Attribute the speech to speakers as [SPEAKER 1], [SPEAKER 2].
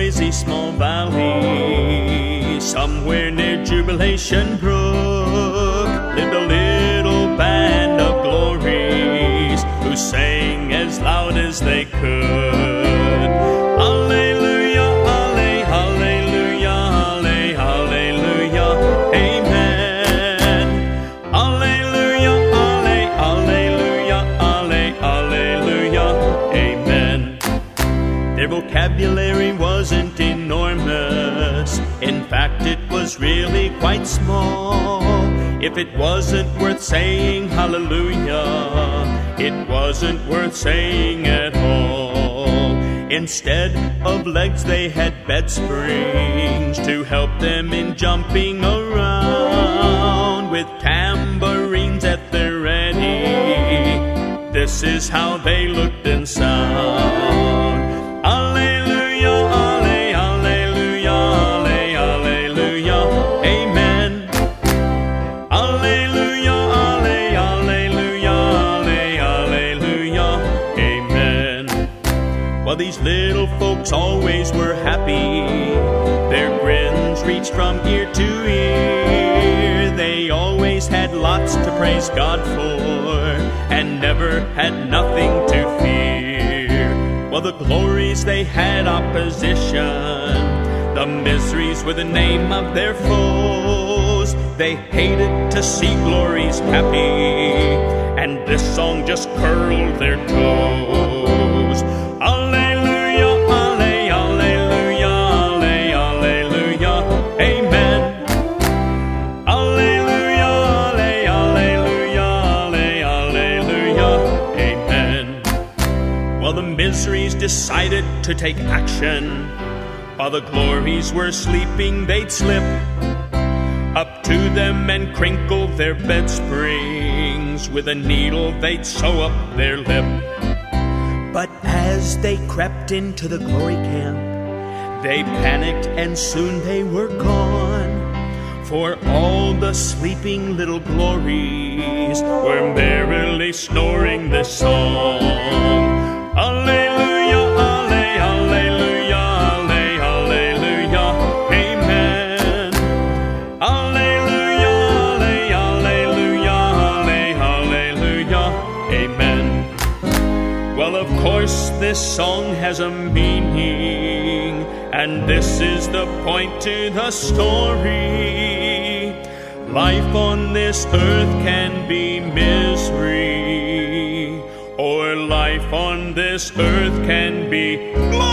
[SPEAKER 1] noisy small valley, somewhere near Jubilation Brook, lived a little band of glories who sang as loud as they could. Alleluia, alle, hallelujah, alle, hallelujah, amen. Alleluia, alle, hallelujah, alle, hallelujah, amen. Their vocabulary wasn't enormous. In fact, it was really quite small. If it wasn't worth saying hallelujah, it wasn't worth saying at all. Instead of legs, they had bed springs to help them in jumping around. With tambourines at their ready, this is how they looked and sound. Alleluia, alle, hallelujah, alle, hallelujah, amen. Alleluia, alle, hallelujah, alle, hallelujah, amen. Well, these little folks always were happy. Their grins reached from ear to ear. They always had lots to praise God for and never had nothing to fear. Well, the glories, they had opposition. The miseries were the name of their foes. They hated to see glories happy, and this song just curled their toes. Alleluia, alle, hallelujah, alle, hallelujah, amen. Alleluia, alle, hallelujah, alle, hallelujah, amen. Well, the miseries decided to take action. While the glories were sleeping, they'd slip up to them and crinkle their bed springs. With a needle, they'd sew up their lip. But as they crept into the glory camp, they panicked and soon they were gone. For all the sleeping little glories were merrily snoring this song. Alleluia, alle, hallelujah, alle, hallelujah, amen. Alleluia, alle, hallelujah, alle, hallelujah, amen. Well, of course, this song has a meaning, and this is the point to the story. Life on this earth can be misery, or life on this earth can be glory.